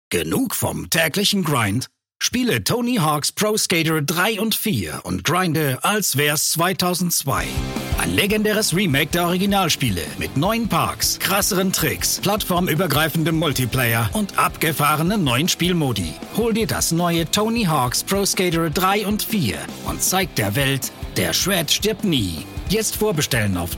Genug vom täglichen Grind? Spiele Tony Hawk's Pro Skater 3 und 4 und grinde, als wär's 2002. Ein legendäres Remake der Originalspiele mit neuen Parks, krasseren Tricks, plattformübergreifendem Multiplayer und abgefahrenen neuen Spielmodi. Hol dir das neue Tony Hawk's Pro Skater 3 und 4 und zeig der Welt, der Shred stirbt nie. Jetzt vorbestellen auf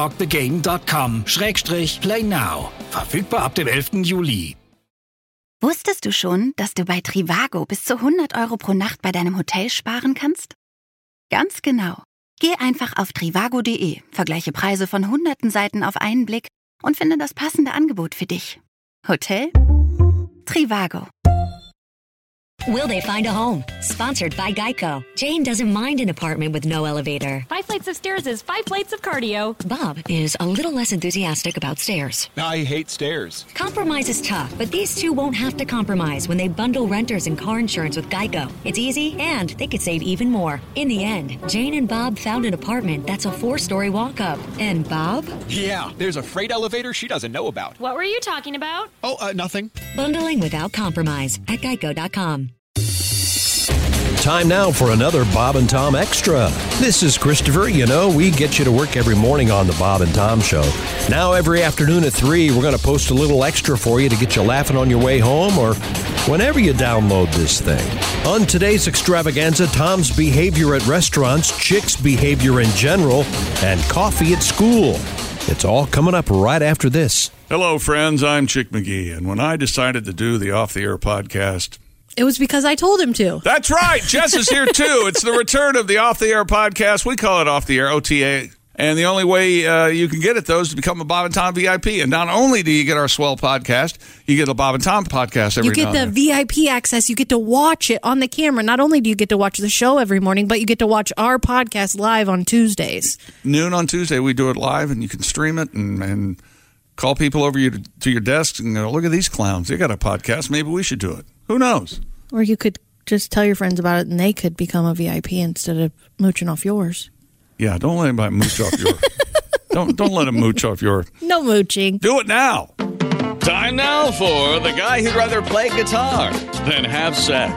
tonyhawkthegame.com/play now. Verfügbar ab dem 11. Juli. Wusstest du schon, dass du bei Trivago bis zu 100 € pro Nacht bei deinem Hotel sparen kannst? Ganz genau. Geh einfach auf trivago.de, vergleiche Preise von hunderten Seiten auf einen Blick und finde das passende Angebot für dich. Hotel? Trivago. Will they find a home? Sponsored by Geico. Jane doesn't mind an apartment with no elevator. 5 flights of stairs is 5 plates of cardio. Bob is a little less enthusiastic about stairs. I hate stairs. Compromise is tough, but these two won't have to compromise when they bundle renters and car insurance with Geico. It's easy, and they could save even more. In the end, Jane and Bob found an apartment that's a 4-story walk-up. And Bob? Yeah, there's a freight elevator she doesn't know about. What were you talking about? Oh, nothing. Bundling without compromise at geico.com. Time now for another Bob and Tom Extra. This is Christopher. You know, we get you to work every morning on the Bob and Tom Show. Now, every afternoon at 3, we're going to post a little extra for you to get you laughing on your way home or whenever you download this thing. On today's extravaganza, Tom's behavior at restaurants, Chick's behavior in general, and coffee at school. It's all coming up right after this. Hello, friends. I'm Chick McGee, and when I decided to do the Off the Air podcast, it was because I told him to. That's right. Jess is here, too. It's the return of the Off the Air podcast. We call it Off the Air, OTA. And the only way you can get it, though, is to become a Bob and Tom VIP. And not only do you get our swell podcast, you get a Bob and Tom podcast every day. You get the VIP access. You get to watch it on the camera. Not only do you get to watch the show every morning, but you get to watch our podcast live on Tuesdays. Noon on Tuesday, we do it live, and you can stream it and call people over to your desks and go, look at these clowns. They got a podcast. Maybe we should do it. Who knows? Or you could just tell your friends about it and they could become a VIP instead of mooching off yours. Yeah, don't let anybody mooch off your... Don't let them mooch off your... No mooching. Do it now. Time now for the guy who'd rather play guitar than have sex.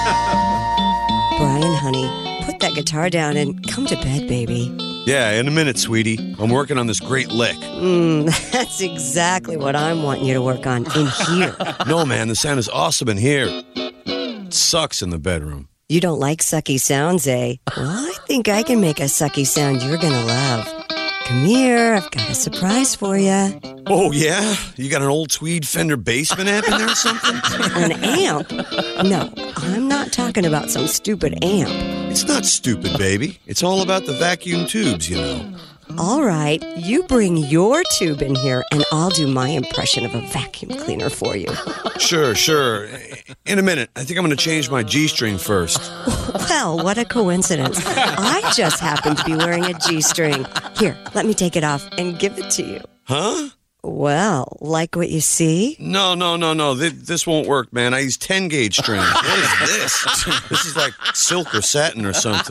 Brian, honey, put that guitar down and come to bed, baby. Yeah, in a minute, sweetie. I'm working on this great lick. That's exactly what I'm wanting you to work on in here. No, man, the sound is awesome in here. It sucks in the bedroom. You don't like sucky sounds, eh? Well, I think I can make a sucky sound you're gonna love. Come here, I've got a surprise for you. Oh, yeah? You got an old tweed Fender Bassman amp in there or something? An amp? No, I'm not talking about some stupid amp. It's not stupid, baby. It's all about the vacuum tubes, you know. All right, you bring your tube in here, and I'll do my impression of a vacuum cleaner for you. Sure. In a minute. I think I'm going to change my G-string first. Well, what a coincidence. I just happen to be wearing a G-string. Here, let me take it off and give it to you. Huh? Well, like what you see? No. This won't work, man. I use 10-gauge strings. What is this? This is like silk or satin or something.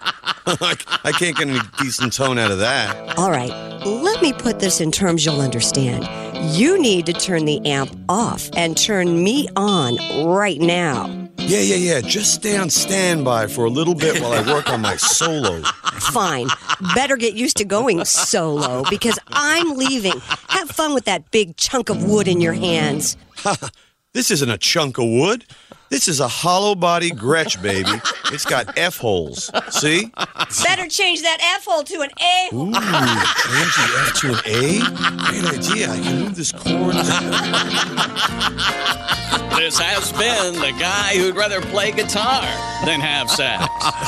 I can't get any decent tone out of that. All right, let me put this in terms you'll understand. You need to turn the amp off and turn me on right now. Yeah. Just stay on standby for a little bit while I work on my solo. Fine. Better get used to going solo because I'm leaving. Have fun with that big chunk of wood in your hands. This isn't a chunk of wood. This is a hollow body Gretsch, baby. It's got F-holes. See? Better change that F-hole to an A-hole. Ooh, change the F to an A? Great idea. I can move this cord. This has been the guy who'd rather play guitar than have sex.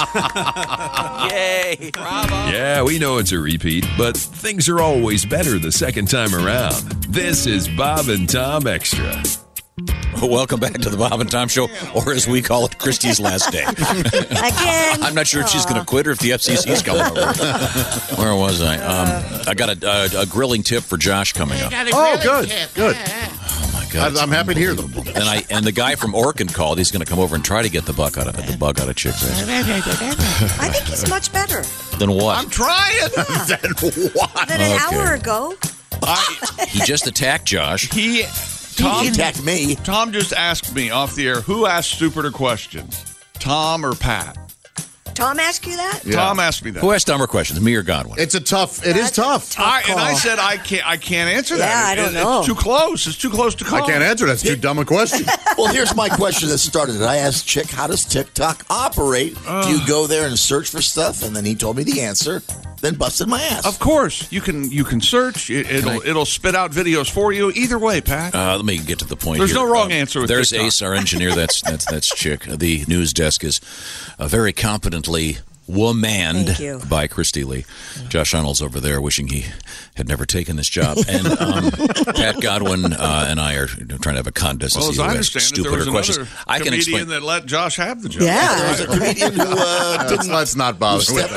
Yay. Bravo. Yeah, we know it's a repeat, but things are always better the second time around. This is Bob and Tom Extra. Welcome back to the Bob and Tom Show, or as we call it, Christy's last day. Again. I'm not sure if she's going to quit or if the FCC's coming over. Where was I? I got a grilling tip for Josh coming up. Oh, good. Oh my God! I'm happy to hear them. And the guy from Orkin called. He's going to come over and try to get the bug out of Chick's ass. I think he's much better. Then what? I'm trying. Yeah. Then what? Than an hour ago. He just attacked Josh. He He attacked me. Tom just asked me off the air, who asked stupider questions, Tom or Pat? Tom asked you that? Yeah. Tom asked me that. Who asked dumber questions, me or Godwin? It is tough. And I said I can't answer that. Yeah, I don't know. It's too close. It's too close to call. I can't answer. That's too dumb a question. Well, here's my question that started it. I asked Chick, how does TikTok operate? Do you go there and search for stuff? And then he told me the answer, then busted my ass. Of course. You can search. It'll spit out videos for you. Either way, Pat. Let me get to the point There's here. no wrong answer with There's TikTok. Ace, our engineer. That's Chick. The news desk is very competently womaned by Christy Lee. Josh Arnold's over there wishing he had never taken this job. And Pat Godwin and I are trying to have a contest to Well, see as who I asks understand it, there stupider was questions. another I can comedian explain. that let Josh have the job. Yeah. There was a comedian who didn't. Let's not bother with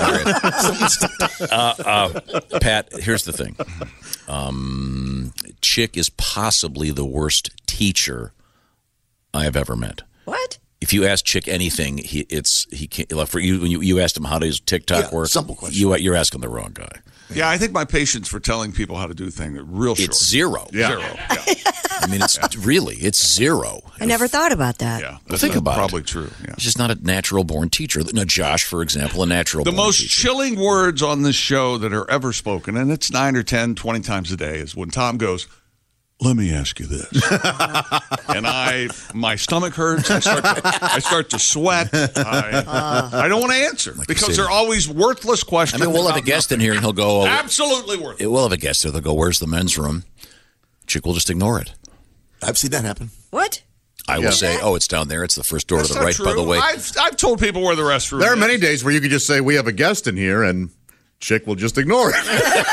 that. Pat, here's the thing. Chick is possibly the worst teacher I have ever met. What? If you ask Chick anything, he can't. Like for you, when you asked him how does TikTok work, simple question. You're asking the wrong guy. Yeah, I think my patience for telling people how to do things are real short. It's zero. Yeah. Zero. I mean, it's zero. I never thought about that. Yeah, Well, think about probably it. true. Yeah. He's just not a natural born teacher. No, Josh, for example, a natural The born most teacher. chilling words on this show that are ever spoken, and it's 9 or 10, 20 times a day, is when Tom goes, "Let me ask you this," and my stomach hurts. I start to sweat. I don't want to answer because they're always worthless questions. I mean, we'll have a guest in here, and he'll go, absolutely worthless. We'll have a guest there. They'll go, "Where's the men's room?" Chick will just ignore it. I've seen that happen. What? I will say, "Oh, it's down there. It's the first door That's to the not right." true. By the way, I've told people where the restroom There are is. many days where you could just say, we have a guest in here, and Chick will just ignore it.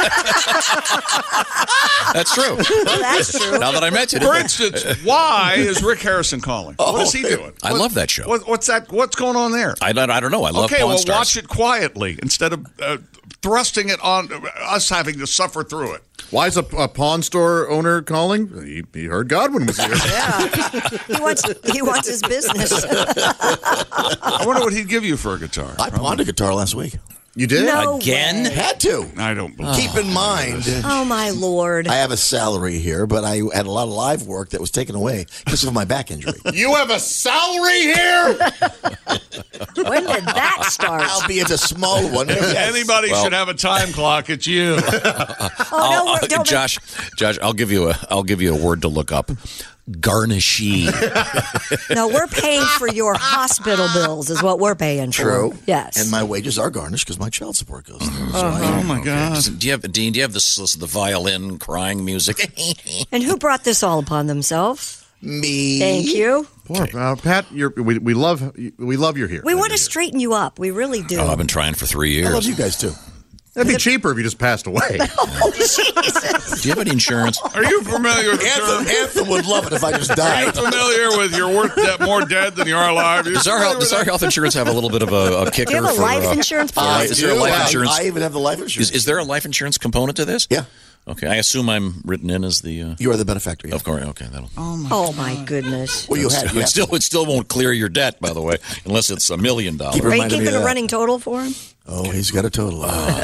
that's true. That's true. Now that I mention it, For instance, why is Rick Harrison calling? What is he doing? I love that show. What's that? What's going on there? I don't know. I love Okay, Pawn well, Stars. watch it quietly instead of thrusting it on us having to suffer through it. Why is a pawn store owner calling? He heard Godwin was here. Yeah. He wants his business. I wonder what he'd give you for a guitar. I pawned a guitar last week. You did? No Again? way. Had to. I don't believe Keep in mind, Oh, my Lord. I have a salary here, but I had a lot of live work that was taken away because of my back injury. You have a salary here? When did that start? Albeit a small one. Yes. Anybody should have a time clock. It's you. Oh, no, don't Josh, I'll give you a word to look up. Garnishee. No, we're paying for your hospital bills is what we're paying for. True. Yes. And my wages are garnished because my child support goes there. Oh my God! Do you have Dean? Do you have the violin crying music? And who brought this all upon themselves? Me. Thank you. Poor, Pat, we love you're here. We want to straighten you up. We really do. Oh, I've been trying for 3 years. I love you guys too. It'd be cheaper if you just passed away. Oh, Jesus. Do you have any insurance? Are you familiar with the term? Anthem would love it if I just Are you died. familiar with you're worth more dead than you are alive? Does our health insurance have a little bit of a kicker? Do you have a for, life insurance policy? Is there a life insurance? I even have the life insurance. Is there a life insurance component to this? Yeah. Okay, I assume I'm written in as the. You are the benefactor. Yeah. Of course. Okay, that'll. Oh, my goodness. Well, you had. You It still won't clear your debt, by the way, unless it's $1 million. Are you keeping a running total for him? Oh, he's got a total.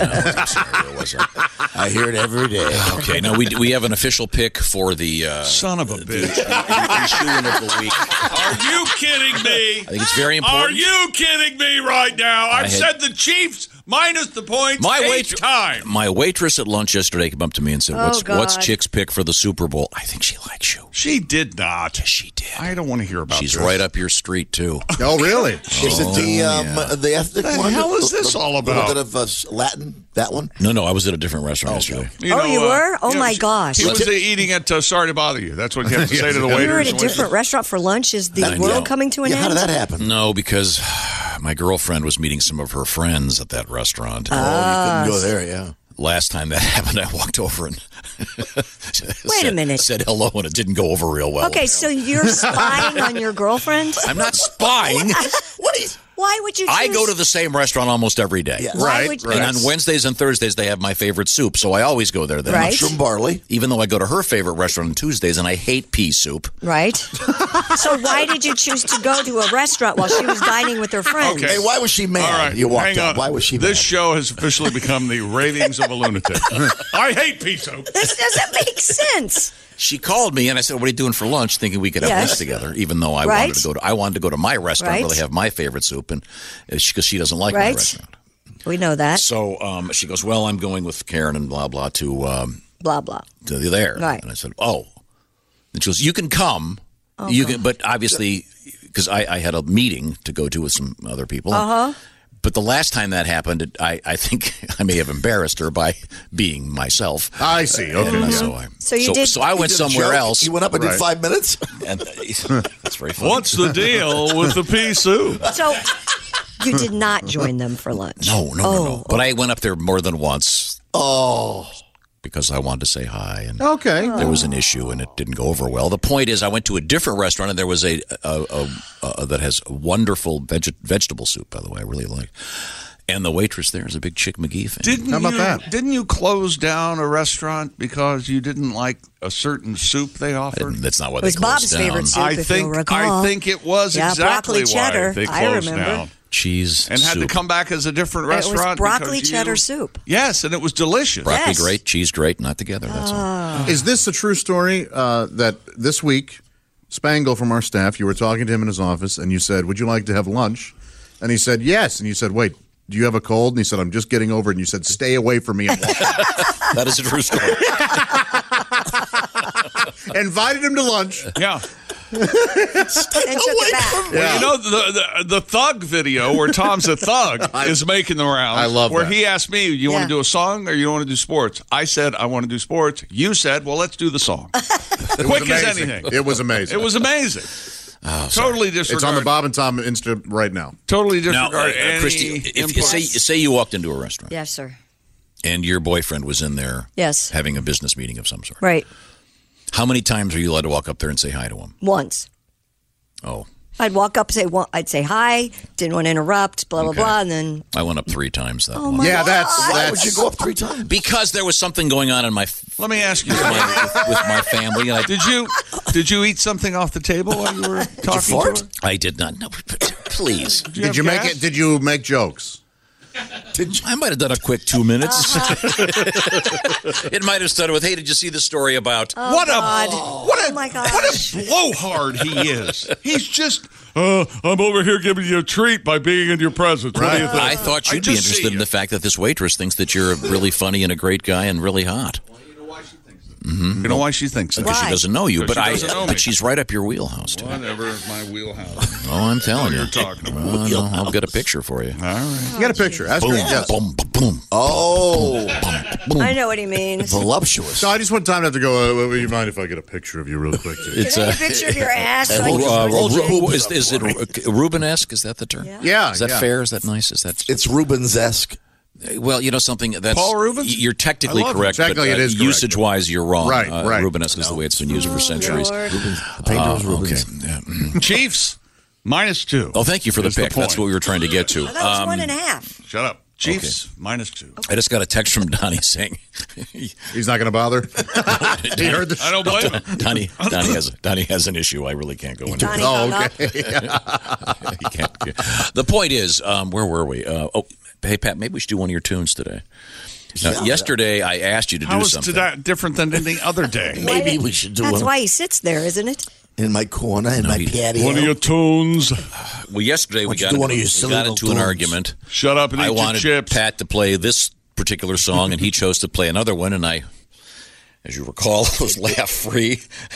I I hear it every day. Okay, now we have an official pick for the Son of a bitch! Shoeing of the week. Are you kidding me? I think it's very important. Are you kidding me right now? I've had- said the Chiefs minus the points time. My waitress at lunch yesterday came up to me and said, Oh, "What's God. Chick's pick for the Super Bowl?" I think she likes you. She did not. Yes, she did. I don't want to hear about She's this. right up your street too. Oh, really? Is it the ethnic The one? hell is this all A about? little bit of Latin, that one? No, I was at a different restaurant yesterday. You Oh, know, you were? Oh, you know, my gosh. He was eating at Sorry to Bother You. That's what you have to say to the You waiters. were at a and waitresses. different restaurant for lunch. Is the I world know. coming to an Yeah, end? how did that happen? No, because my girlfriend was meeting some of her friends at that restaurant. Oh, you couldn't go there, yeah. Last time that happened, I walked over and Wait a minute. said hello, and it didn't go over real well. Okay, so you're spying on your girlfriend? I'm not spying. Why would you choose? I go to the same restaurant almost every day. Yes. Why would you- And on Wednesdays and Thursdays, they have my favorite soup, so I always go there then. Right. Mushroom barley. Even though I go to her favorite restaurant on Tuesdays, and I hate pea soup. Right. So why did you choose to go to a restaurant while she was dining with her friends? Okay. Hey, why was she mad? All right, You walked hang up. on. Why was she This mad? show has officially become the ravings of a lunatic. I hate pea soup. This doesn't make sense. she called me and I said, "What are you doing for lunch?" Thinking we could have lunch together, even though I wanted to go to my restaurant, really have my favorite soup, and because she doesn't like my restaurant. We know that. So she goes, "Well, I'm going with Karen and blah blah to blah blah to there." Right. And I said, "Oh," and she goes, "You can come, can, but obviously because I had a meeting to go to with some other people." But the last time that happened, I think I may have embarrassed her by being myself. I see. Okay. So I went somewhere else. You went up and did 5 minutes? And that's very funny. What's the deal with the pea soup? So you did not join them for lunch? No. But I went up there more than once. Because I wanted to say hi, and there was an issue, and it didn't go over well. The point is, I went to a different restaurant, and there was a that has wonderful vegetable soup. By the way, I really like. And the waitress there is a big Chick McGee fan. How about that? Didn't you close down a restaurant because you didn't like a certain soup they offered? That's not what it was they closed Bob's down. favorite soup. If you'll recall. I think it was exactly broccoli cheddar. why they closed down. Cheese and had soup. to come back as a different restaurant. It was broccoli cheddar soup. Yes, and it was delicious. Broccoli great, cheese great, not together. That's all. Is this a true story that this week, Spangle from our staff, you were talking to him in his office, and you said, "Would you like to have lunch?" And he said, "Yes." And you said, "Wait, do you have a cold?" And he said, "I'm just getting over it." And you said, "Stay away from me." That is a true story. Invited him to lunch. Yeah. And took it back. Well, you know, the thug video where Tom's a thug is making the rounds. I love where that. he asked me, "You want to do a song or you want to do sports?" I said, "I want to do sports." You said, "Well, let's do the song." Quick as anything. It was amazing. It was amazing. Totally disregard. It's on the Bob and Tom Insta right now. Totally disregard now, Christy, say you walked into a restaurant. Yes, sir. And your boyfriend was in there. Yes. Having a business meeting of some sort. Right. How many times are you allowed to walk up there and say hi to him? Once. Oh. I'd walk up, I'd say hi, didn't want to interrupt, blah, blah, blah, and then... I went up 3 times that Oh, one. my Yeah, God. Why would you go up 3 times? Because there was something going on in my... Let me ask you, with my family. And did you eat something off the table while you were talking to her? I did not. No, please. Did you make it? Did you make jokes? I might have done a quick 2 minutes. It might have started with, "Hey, did you see the story about..." What a blowhard he is. He's just, I'm over here giving you a treat by being in your presence. What do you think? I thought you'd be interested in the fact that this waitress thinks that you're really funny and a great guy and really hot. You know why she thinks that? Because she doesn't know you, But but she's right up your wheelhouse, too. Whatever is my wheelhouse. Oh, I'm telling you. You're talking about. No, I'll get a picture for you. All right. You got a picture. That's Boom, great. Yes. boom, boom. Oh. I know what he means. Voluptuous. So I just want time to have to go, would you mind if I get a picture of you really quick? It's a picture of your ass. Is it Rubenesque? Is that the term? Yeah. Is that fair? Is that nice? Is that? It's Rubens-esque. Well, you know something that's Paul Rubens? You're technically correct, Technically, but it is correct. usage-wise, you're wrong. Right. Rubenesque is the way it's been used for centuries. The painter was Rubens. Okay. Chiefs, -2. Oh, thank you for the Is the pick. That's point. what we were trying to get to. That was 1.5. Shut up. Chiefs, -2. I just got a text from Donnie saying He's not going to bother. He heard the I don't blame him. Donnie has an issue. I really can't go into. Donnie hung up. He can't. The point is, where were we? Hey Pat, maybe we should do one of your tunes today. Now, yesterday I asked you to do something. How is that different than any other day? Maybe we should do That's one why he sits there, isn't it? in my corner, in my patio. One of your tunes. Well, yesterday we got into an argument. Shut up and eat I your wanted chips. Pat to play this particular song, and he chose to play another one, and I... As you recall, it was laugh-free.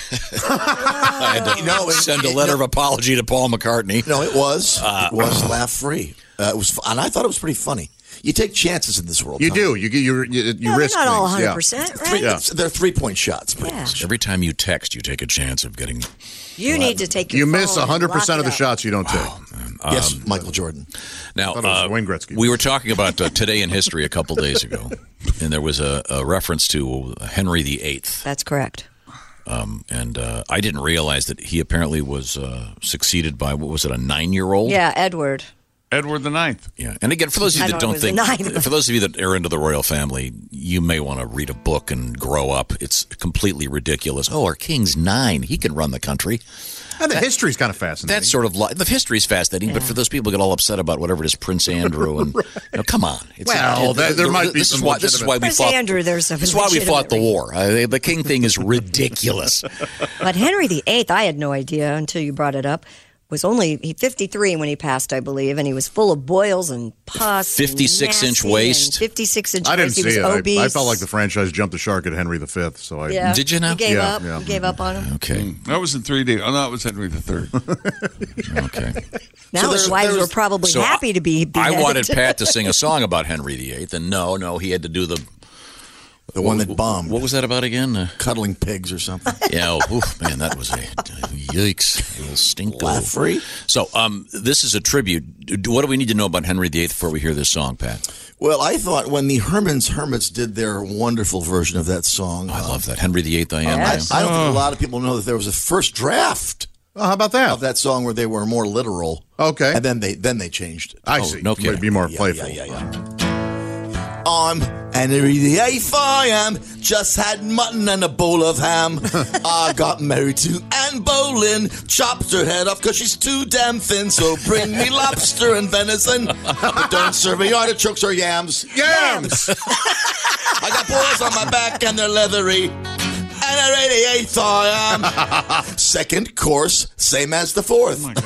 I had to send a letter of apology to Paul McCartney. No, it was laugh-free. It was, and I thought it was pretty funny. You take chances in this world. You Tom. do. You risk not all things. 100%, right? They're 3-point shots. Yeah. Every time you text, you take a chance of getting... You need to take your You miss phone and 100% lock of it the up. shots you don't take. Yes, Michael Jordan. Now, I thought it was Wayne Gretzky. we were talking about Today in History a couple days ago, and there was a reference to Henry VIII. That's correct. And I didn't realize that he apparently was succeeded by, what was it, a 9-year-old? Yeah, Edward. Edward the Ninth. Yeah, and again, for those of you that don't think, for those of you that are into the royal family, you may want to read a book and grow up. It's completely ridiculous. Oh, our king's 9; he can run the country. And the history's kind of fascinating. That's sort of the history's fascinating, but for those people who get all upset about whatever it is, Prince Andrew, and come on. There might be some this is why we Prince fought. Andrew, there's some This is why we fought the legitimate war. The king thing is ridiculous. But Henry VIII, I had no idea until you brought it up, was only 53 when he passed, I believe, and he was full of boils and pus. 56-inch waist. 56-inch I didn't waist. He see was it. obese. I felt like the franchise jumped the shark at Henry V. So I Yeah. Did you now? You gave up. Yeah. You gave up on him. Okay. That was in 3D. Oh, no, it was Henry III. Okay. Now his wives were probably happy to be beheaded. I wanted Pat to sing a song about Henry VIII, and no, he had to do the one that bombed. What was that about again? Cuddling pigs or something. Yeah, man, that was a yikes. A little stinko. Laugh free. So, this is a tribute. What do we need to know about Henry VIII before we hear this song, Pat? Well, I thought when the Hermits did their wonderful version of that song. I love that. Henry VIII, I am. I don't think a lot of people know that there was a first draft. Oh, how about that? Of that song where they were more literal. Okay. And then they changed it. I see. No kidding. Be more playful. I'm Henry VIII, I am. Just had mutton and a bowl of ham. I got married to Anne Boleyn. Chopped her head off because she's too damn thin. So bring me lobster and venison. But don't serve me artichokes or yams. Yams! I got boils on my back and they're leathery. And Henry VIII I am. Second course, same as the fourth. Oh, my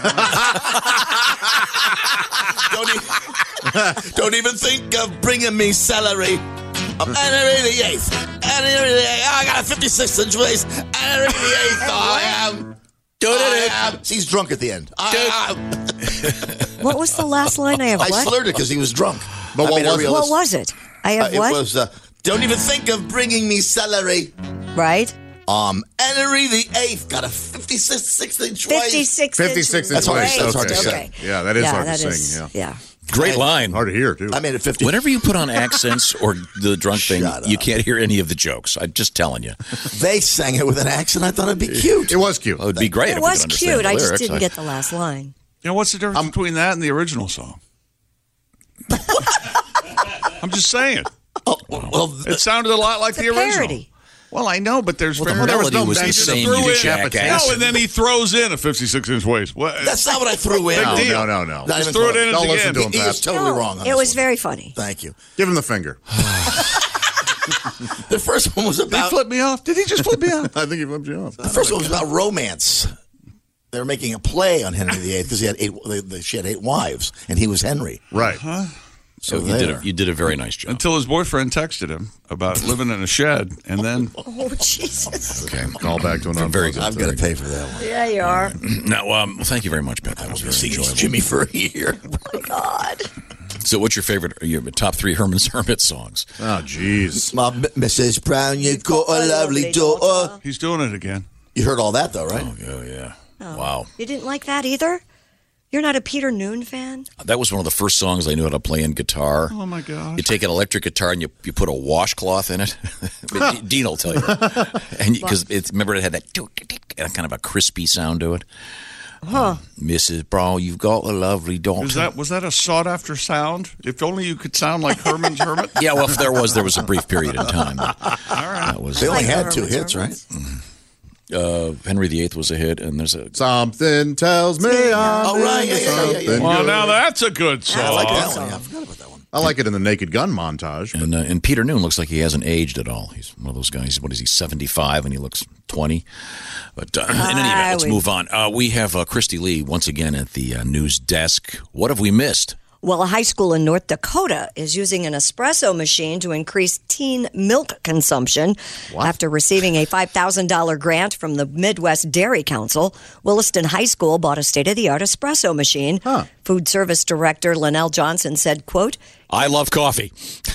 God. Don't even think of bringing me celery. I'm Henry VIII. Henry VIII. I got a 56-inch waist. Henry VIII I am. I am. He's drunk at the end. What was the last line? I have I what? slurred it because he was drunk. But What was it? I have what? It was, don't even think of bringing me celery. Right? Henry VIII got a 56-inch waist. 56 That's hard, waist. that's hard to say. Okay. Yeah, that is hard to that sing. is- yeah. Great line. Hard to hear, too. I made it 50. Whenever you put on accents or the drunk thing, Shut you up. can't hear any of the jokes. I'm just telling you. They sang it with an accent. I thought it'd be cute. It was cute. Well, it'd be great It if we was could understand cute. the I just lyrics. didn't get the last line. You know, what's the difference between that and the original song? I'm just saying. Well, It sounded a lot like It's the a original. parody. Well, I know, but there's Well, the there was melody was the mention of same, threw you in- jackass. No, and then he throws in a 56-inch waist. What? that's not what I threw in. Big deal. No. Not Just even throw it close. in Don't again. listen to him, He was totally wrong on It this was one. very funny. Thank you. Give him the finger. The first one was Did he about. flip me off? Did he just flip me off? I think he flipped you off. The first one was about romance. They were making a play on Henry VIII because he had she had 8 wives, and he was Henry. Right. So you did a very nice job. Until his boyfriend texted him about living in a shed, and then Oh, Jesus. Okay. Call back to an Very good. I've got to pay for that one. Yeah, you are. Now, thank you very much, Pat. That was very See enjoyable. Jimmy for a year. Oh, my God. So, what's your top 3 Hermit songs? Oh, jeez. Mrs. Brown, you got a lovely daughter. he's doing it again. You heard all that, though, right? Oh, yeah. Oh. Wow. You didn't like that either? You're not a Peter Noon fan? That was one of the first songs I knew how to play in guitar. Oh, my God. You take an electric guitar and you put a washcloth in it. Dean will tell you. And because remember it had that kind of a crispy sound to it. Huh. Mrs. Brown, you've got a lovely daughter. Was that a sought-after sound? If only you could sound like Herman's Hermit. Yeah, well, if there was a brief period in time. All right. That was, They only had 2 hits, right? Henry VIII was a hit, and there's a Something tells me I'm Oh, right. into Yeah. something Well, good. now that's a good song. I like that one. Yeah, I forgot about that one. I like it in the Naked Gun montage. But and Peter Noon looks like he hasn't aged at all. He's one of those guys. What is he, 75, and he looks 20? But in any event, let's move on. We have Christy Lee once again at the news desk. What have we missed? Well, a high school in North Dakota is using an espresso machine to increase teen milk consumption. After receiving a $5,000 grant from the Midwest Dairy Council, Williston High School bought a state-of-the-art espresso machine. Food Service Director Linnell Johnson said, quote, I love coffee.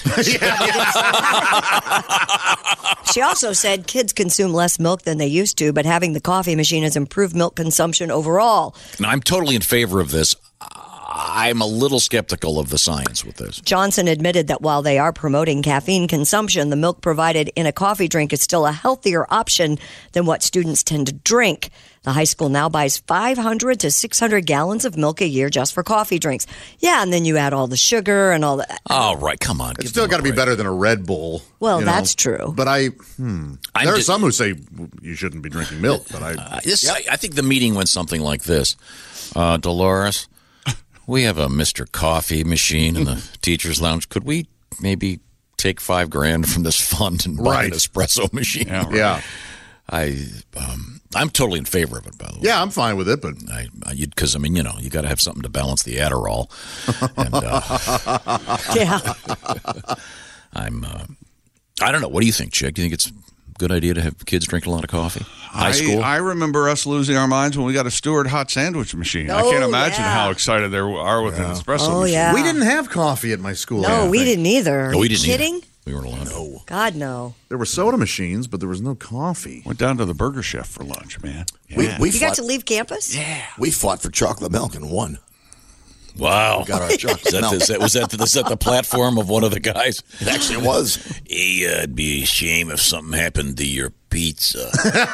She also said kids consume less milk than they used to, but having the coffee machine has improved milk consumption overall. And I'm totally in favor of this. I'm a little skeptical of the science with this. Johnson admitted that while they are promoting caffeine consumption, the milk provided in a coffee drink is still a healthier option than what students tend to drink. The high school now buys 500 to 600 gallons of milk a year just for coffee drinks. Yeah, and then you add all the sugar and all that. All right, come on. It's still got to be better than a Red Bull. Well, that's true. But there are some who say you shouldn't be drinking milk. But I think the meeting went something like this. Dolores, we have a Mr. Coffee machine in the teacher's lounge. Could we maybe take $5,000 from this fund and buy an espresso machine? Yeah. I'm totally in favor of it, by the way. Yeah, I'm fine with it, but because you got to have something to balance the Adderall. And, I don't know. What do you think, Chick? Do you think it's a good idea to have kids drink a lot of coffee? High school? I remember us losing our minds when we got a Stewart hot sandwich machine. I can't imagine how excited they are with an espresso machine. Yeah. We didn't have coffee at my school. No, we didn't either. No, we didn't kidding? Either. We weren't allowed. No. God, no. There were soda machines, but there was no coffee. Went down to the Burger Chef for lunch, man. Yeah. You got to leave campus? Yeah. We fought for chocolate milk and won. Wow. We got our chocolate milk. Was that the platform of one of the guys? It actually was. Hey, it'd be a shame if something happened to your pizza.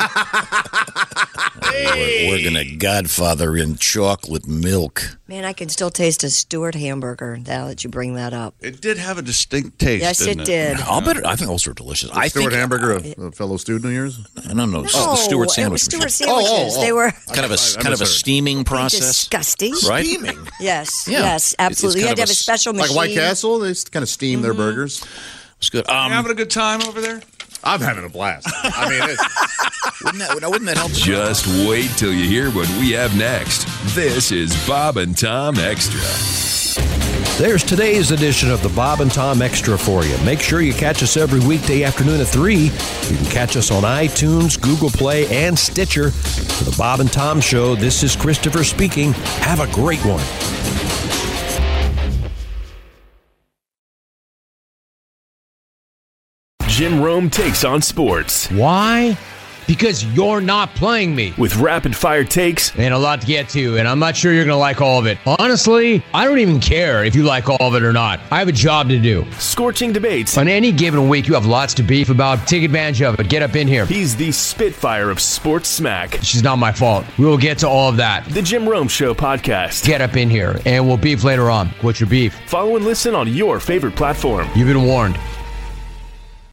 We're going to Godfather in chocolate milk. Man, I can still taste a Stewart hamburger now that you bring that up. It did have a distinct taste. Yes, it did. I'll bet I think those are delicious. I Stewart hamburger, a fellow student of yours? No. Oh, the Stewart sandwich. Stewart sandwiches. They were kind of a steaming process. Disgusting. Right? Steaming. Yes, absolutely. You had to have a special machine. Like White Castle, they kind of steam their burgers. It's good. You having a good time over there? I'm having a blast. I mean, wouldn't that help? Just wait till you hear what we have next. This is Bob and Tom Extra. There's today's edition of the Bob and Tom Extra for you. Make sure you catch us every weekday afternoon at 3. You can catch us on iTunes, Google Play, and Stitcher. For the Bob and Tom Show, this is Christopher speaking. Have a great one. Jim Rome takes on sports. Why? Because you're not playing me. With rapid-fire takes. And a lot to get to, and I'm not sure you're going to like all of it. Honestly, I don't even care if you like all of it or not. I have a job to do. Scorching debates. On any given week, you have lots to beef about. Take advantage of it. Get up in here. He's the Spitfire of sports smack. She's not my fault. We will get to all of that. The Jim Rome Show podcast. Get up in here, and we'll beef later on. What's your beef? Follow and listen on your favorite platform. You've been warned.